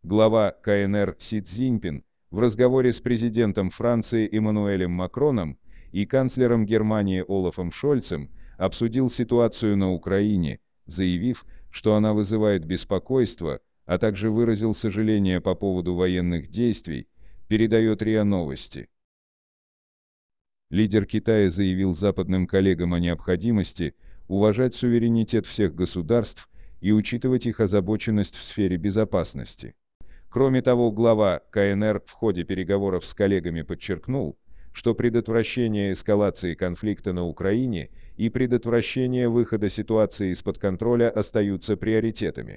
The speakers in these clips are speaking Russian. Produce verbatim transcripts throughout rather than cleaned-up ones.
Глава ка эн эр Си Цзиньпин в разговоре с президентом Франции Эммануэлем Макроном и канцлером Германии Олафом Шольцем обсудил ситуацию на Украине, заявив, что она вызывает беспокойство, а также выразил сожаление по поводу военных действий, передает РИА Новости. Лидер Китая заявил западным коллегам о необходимости уважать суверенитет всех государств и учитывать их озабоченность в сфере безопасности. Кроме того, глава ка эн эр в ходе переговоров с коллегами подчеркнул, что предотвращение эскалации конфликта на Украине и предотвращение выхода ситуации из-под контроля остаются приоритетами.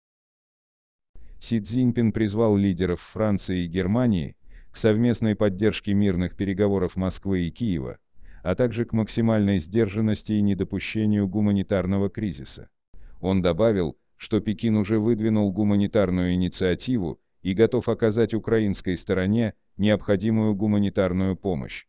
Си Цзиньпин призвал лидеров Франции и Германии к совместной поддержке мирных переговоров Москвы и Киева, а также к максимальной сдержанности и недопущению гуманитарного кризиса. Он добавил, что Пекин уже выдвинул гуманитарную инициативу и готов оказать украинской стороне необходимую гуманитарную помощь.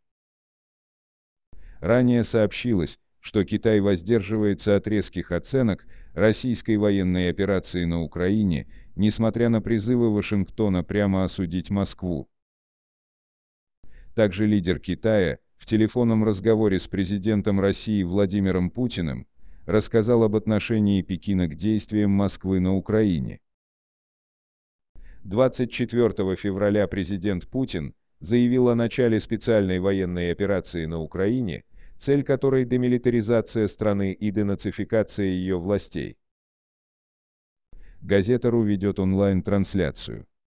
Ранее сообщилось, что Китай воздерживается от резких оценок российской военной операции на Украине, несмотря на призывы Вашингтона прямо осудить Москву. Также лидер Китая в телефонном разговоре с президентом России Владимиром Путиным рассказал об отношении Пекина к действиям Москвы на Украине. двадцать четвёртого февраля президент Путин заявил о начале специальной военной операции на Украине, цель которой демилитаризация страны и денацификация ее властей. Газета.ру ведет онлайн-трансляцию.